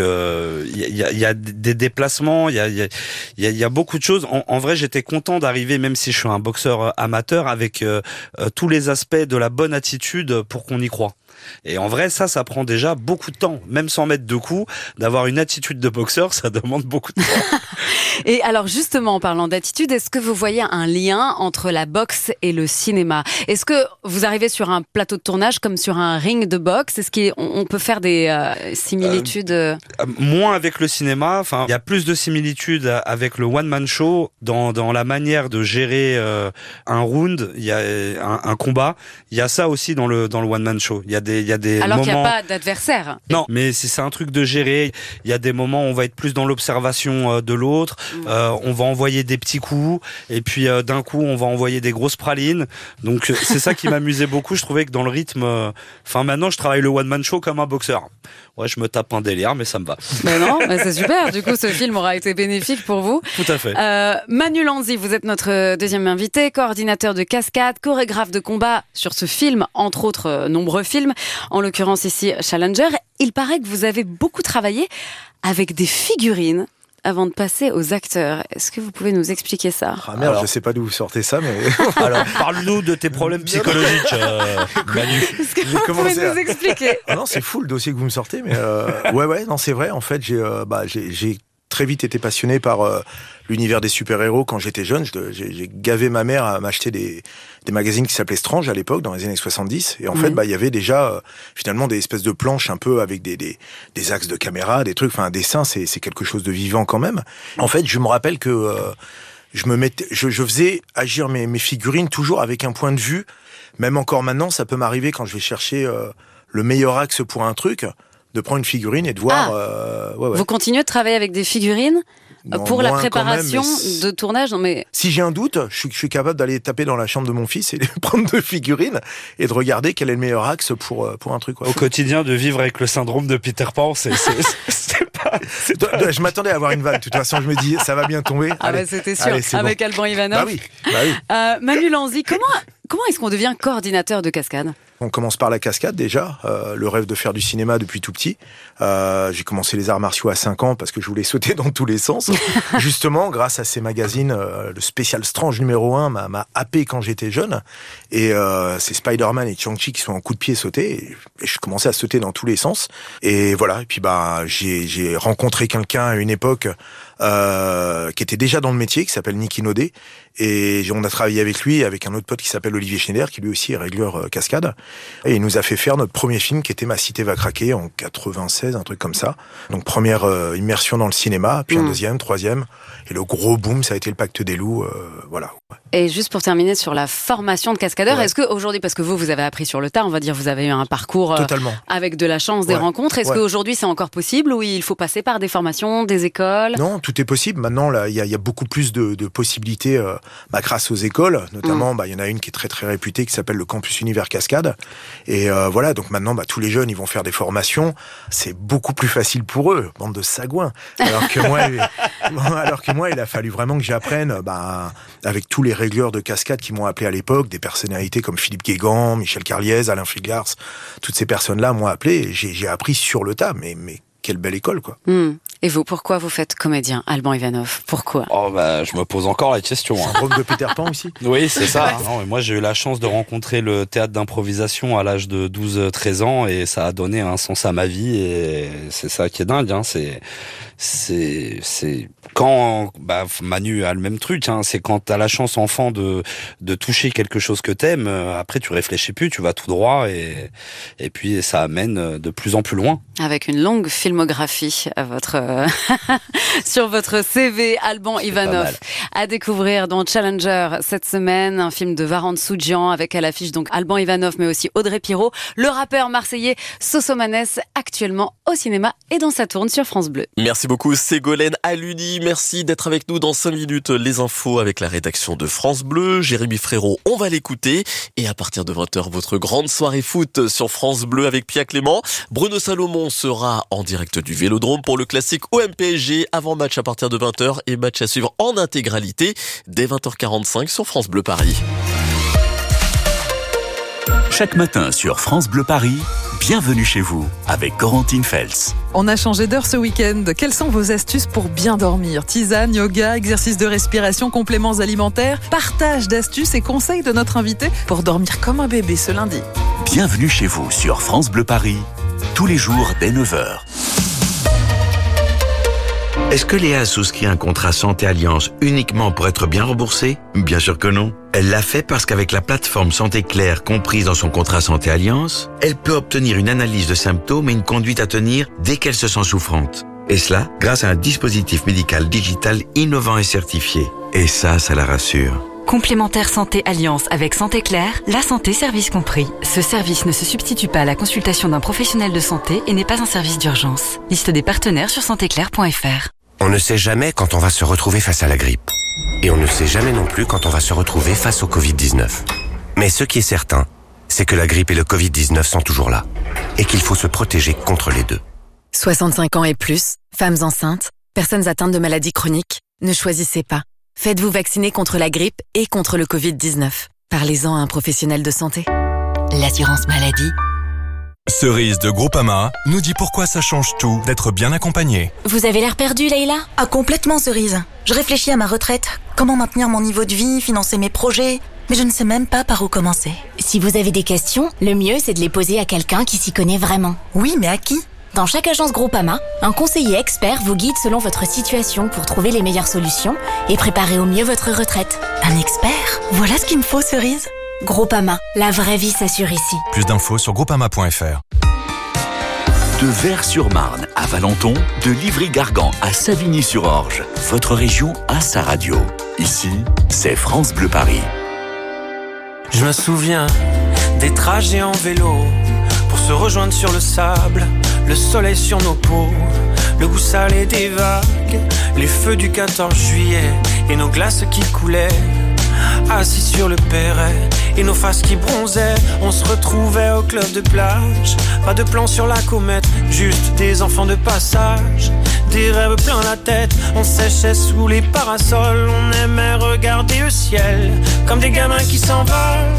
il y a des déplacements, il y a beaucoup de choses. En vrai, j'étais content d'arriver, même si je suis un boxeur amateur, avec tous les aspects de la bonne attitude pour qu'on y croit. Et en vrai, ça prend déjà beaucoup de temps. Même sans mettre de coups, d'avoir une attitude de boxeur, ça demande beaucoup de temps. Et alors justement, en parlant d'attitude, est-ce que vous voyez un lien entre la boxe et le cinéma? Est-ce que vous arrivez sur un plateau de tournage comme sur un ring de boxe? Est-ce qu'on peut faire des similitudes? Moins avec le cinéma. Enfin, il y a plus de similitudes avec le one-man show dans la manière de gérer un round. Il y a un combat. Il y a ça aussi dans le one-man show. Il y a des alors moments... qu'il n'y a pas d'adversaire. Non, mais c'est un truc de gérer. Il y a des moments où on va être plus dans l'observation de l'autre. On va envoyer des petits coups et puis d'un coup on va envoyer des grosses pralines. Donc c'est ça qui m'amusait beaucoup. Je trouvais que dans le rythme, maintenant je travaille le one man show comme un boxeur. Ouais, je me tape un délire, mais ça me va. Ben non, mais c'est super. Du coup, ce film aura été bénéfique pour vous. Tout à fait. Manu Lanzi, vous êtes notre deuxième invité, coordinateur de cascade, chorégraphe de combat sur ce film, entre autres nombreux films. En l'occurrence ici, Challenger. Il paraît que vous avez beaucoup travaillé avec des figurines avant de passer aux acteurs. Est-ce que vous pouvez nous expliquer ça? Ah merde, je sais pas d'où vous sortez ça, mais... Alors, parle-nous de tes problèmes psychologiques, Manu. Est-ce que vous pouvez nous expliquer? Ah non, c'est fou le dossier que vous me sortez, mais ouais, non, c'est vrai. En fait, j'ai très vite été passionné par l'univers des super-héros quand j'étais jeune. J'ai gavé ma mère à m'acheter des magazines qui s'appelaient Strange à l'époque, dans les années 70. Et en fait, il y avait déjà finalement des espèces de planches un peu avec des axes de caméra, des trucs, enfin un dessin, c'est quelque chose de vivant quand même. En fait, je me rappelle que je faisais agir mes figurines toujours avec un point de vue. Même encore maintenant, ça peut m'arriver quand je vais chercher le meilleur axe pour un truc, de prendre une figurine et de voir... Vous continuez de travailler avec des figurines pour la préparation de tournage? Non, mais... Si j'ai un doute, je suis capable d'aller taper dans la chambre de mon fils et de prendre 2 figurines et de regarder quel est le meilleur axe pour un truc. Au quotidien, de vivre avec le syndrome de Peter Pan, c'est pas... Je m'attendais à avoir une vanne. De toute façon, je me dis, ça va bien tomber. Allez, c'était sûr. Avec Alban Ivanov. Bah oui. Manu Lanzi, comment est-ce qu'on devient coordinateur de cascade? On commence par la cascade déjà, le rêve de faire du cinéma depuis tout petit. J'ai commencé les arts martiaux à 5 ans parce que je voulais sauter dans tous les sens. Justement, grâce à ces magazines, le spécial Strange numéro 1 m'a happé quand j'étais jeune. Et c'est Spider-Man et Shang-Chi qui sont en coup de pied sautés. Et je commençais à sauter dans tous les sens. Et voilà, et puis j'ai rencontré quelqu'un à une époque qui était déjà dans le métier, qui s'appelle Nicky Naudet. Et on a travaillé avec lui, avec un autre pote qui s'appelle Olivier Schneider, qui lui aussi est régleur cascade. Et il nous a fait faire notre premier film qui était Ma cité va craquer en 96, un truc comme ça. Donc première immersion dans le cinéma, puis un deuxième, troisième. Et le gros boom, ça a été le Pacte des loups, voilà. Et juste pour terminer sur la formation de cascadeur, est-ce qu'aujourd'hui, parce que vous avez appris sur le tas, on va dire, vous avez eu un parcours avec de la chance, des rencontres, est-ce qu'aujourd'hui c'est encore possible ou il faut passer par des formations, des écoles? Non, tout est possible. Maintenant, là, il y a beaucoup plus de possibilités grâce aux écoles. Notamment, il y en a une qui est très très réputée qui s'appelle le Campus Univers Cascade. Et voilà, donc maintenant, tous les jeunes, ils vont faire des formations. C'est beaucoup plus facile pour eux, bande de sagouins. Alors que moi, il a fallu vraiment que j'apprenne avec tous les régleurs de cascade qui m'ont appelé à l'époque, des personnalités comme Philippe Guégan, Michel Carliez, Alain Fligars, toutes ces personnes-là m'ont appelé et j'ai appris sur le tas, mais quelle belle école, quoi. Et vous, pourquoi vous faites comédien, Alban Ivanov? Pourquoi? Je me pose encore la question. Syndrome de Peter Pan aussi. Oui, c'est ça. Non, mais moi, j'ai eu la chance de rencontrer le théâtre d'improvisation à l'âge de 12-13 ans et ça a donné un sens à ma vie et c'est ça qui est dingue. C'est quand Manu a le même truc. C'est quand t'as la chance enfant de toucher quelque chose que t'aimes. Après, tu réfléchis plus, tu vas tout droit et puis ça amène de plus en plus loin. Avec une longue filmographie à sur votre CV, Alban Ivanov. À découvrir dans Challenger cette semaine, un film de Varan Soudzian avec à l'affiche donc Alban Ivanov mais aussi Audrey Pirot, le rappeur marseillais Sosomanes, actuellement au cinéma et dans sa tourne sur France Bleu. Merci beaucoup Ségolène Aluni, merci d'être avec nous dans 5 minutes. Les infos avec la rédaction de France Bleu, Jérémy Frérot, on va l'écouter. Et à partir de 20h, votre grande soirée foot sur France Bleu avec Pia Clément. Bruno Salomon sera en direct du Vélodrome pour le classique OM-PSG avant match à partir de 20h et match à suivre en intégralité dès 20h45 sur France Bleu Paris. Chaque matin sur France Bleu Paris, bienvenue chez vous avec Corentine Fels. On a changé d'heure ce week-end. Quelles sont vos astuces pour bien dormir? Tisane, yoga, exercices de respiration, compléments alimentaires, partage d'astuces et conseils de notre invité pour dormir comme un bébé ce lundi. Bienvenue chez vous sur France Bleu Paris, tous les jours dès 9h. Est-ce que Léa a souscrit un contrat Santé Alliance uniquement pour être bien remboursée? Bien sûr que non. Elle l'a fait parce qu'avec la plateforme Santé Claire comprise dans son contrat Santé Alliance, elle peut obtenir une analyse de symptômes et une conduite à tenir dès qu'elle se sent souffrante. Et cela grâce à un dispositif médical digital innovant et certifié. Et ça la rassure. Complémentaire Santé Alliance avec Santé Claire, la santé service compris. Ce service ne se substitue pas à la consultation d'un professionnel de santé et n'est pas un service d'urgence. Liste des partenaires sur santéclaire.fr. On ne sait jamais quand on va se retrouver face à la grippe. Et on ne sait jamais non plus quand on va se retrouver face au Covid-19. Mais ce qui est certain, c'est que la grippe et le Covid-19 sont toujours là. Et qu'il faut se protéger contre les deux. 65 ans et plus, femmes enceintes, personnes atteintes de maladies chroniques, ne choisissez pas. Faites-vous vacciner contre la grippe et contre le Covid-19. Parlez-en à un professionnel de santé. L'assurance maladie. Cerise de Groupama nous dit pourquoi ça change tout d'être bien accompagné. Vous avez l'air perdu, Leïla? Ah, complètement, Cerise. Je réfléchis à ma retraite. Comment maintenir mon niveau de vie, financer mes projets? Mais je ne sais même pas par où commencer. Si vous avez des questions, le mieux c'est de les poser à quelqu'un qui s'y connaît vraiment. Oui, mais à qui? Dans chaque agence Groupama, un conseiller expert vous guide selon votre situation pour trouver les meilleures solutions et préparer au mieux votre retraite. Un expert? Voilà ce qu'il me faut, Cerise. Groupama, la vraie vie s'assure ici. Plus d'infos sur groupama.fr. De Vers-sur-Marne à Valenton, de Livry-Gargan à Savigny-sur-Orge, votre région a sa radio. Ici, c'est France Bleu Paris. Je me souviens des trajets en vélo pour se rejoindre sur le sable, le soleil sur nos peaux, le goût salé des vagues, les feux du 14 juillet et nos glaces qui coulaient. Assis sur le perret et nos faces qui bronzaient, on se retrouvait au club de plage. Pas de plan sur la comète, juste des enfants de passage. Des rêves plein la tête, on séchait sous les parasols. On aimait regarder le ciel comme des gamins qui s'envolent.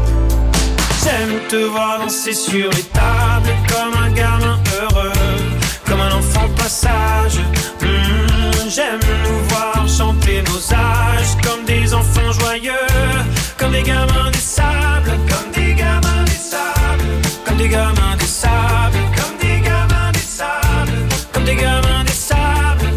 J'aime te voir danser sur les tables comme un gamin heureux, comme un enfant de passage. J'aime nous voir chanter nos âges comme des enfants joyeux, comme des gamins du sable, comme des gamins du sable, comme des gamins du sable, comme des gamins du sable, comme des gamins du sable.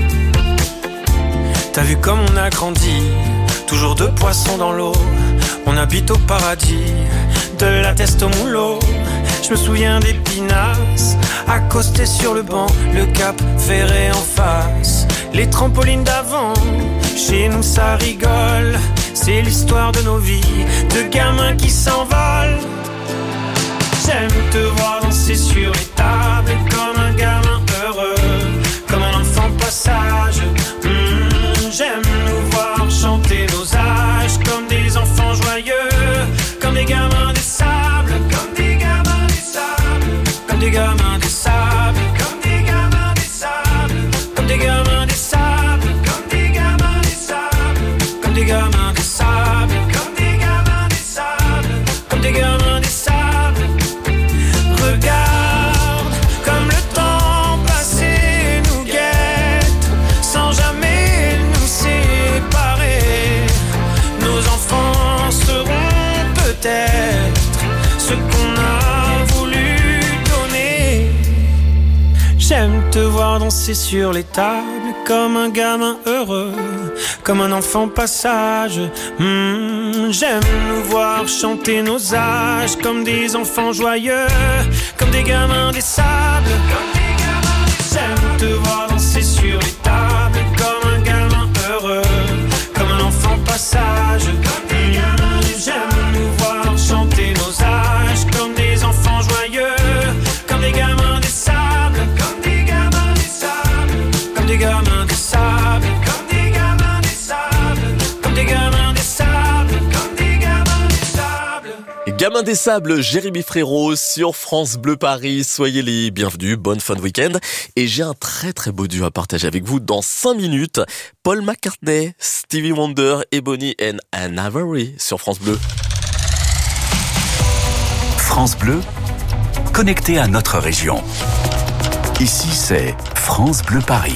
T'as vu comme on a grandi, toujours deux poissons dans l'eau. On habite au paradis, de la teste au moulot. Je me souviens des pinasses, accostés sur le banc, le cap ferré en face. Les trampolines d'avant, chez nous ça rigole. C'est l'histoire de nos vies, de gamins qui s'envolent. J'aime te voir danser sur les tables comme un gamin heureux, comme un enfant de passage. J'aime nous voir chanter nos âges comme des enfants joyeux, comme des gamins du sable, comme des gamins du sable, comme des gamins du sable, comme des gamins du sable, comme des gamins du sable, comme des gamins du sable, comme des gamins du sable, comme des gamins du sable, comme des gamins du sable. Regarde comme le temps te voir danser sur les tables comme un gamin heureux, comme un enfant passage. J'aime nous voir chanter nos âges comme des enfants joyeux, comme des gamins des sables. J'aime te voir danser sur les tables comme un gamin heureux, comme un enfant passage. J'aime nous voir chanter nos âges comme des enfants joyeux, comme des gamins des sables, comme des gamins des sables, comme des gamins des sables, comme des gamins des sables, comme des gamins des sables, comme des gamins des sables. Gamin des Sables, Jérémy Frérot sur France Bleu Paris. Soyez les bienvenus, bonne fin de week-end. Et j'ai un très très beau duo à partager avec vous dans 5 minutes. Paul McCartney, Stevie Wonder, Ebony and Ivory sur France Bleu. France Bleu, connecté à notre région. Ici, c'est France Bleu Paris.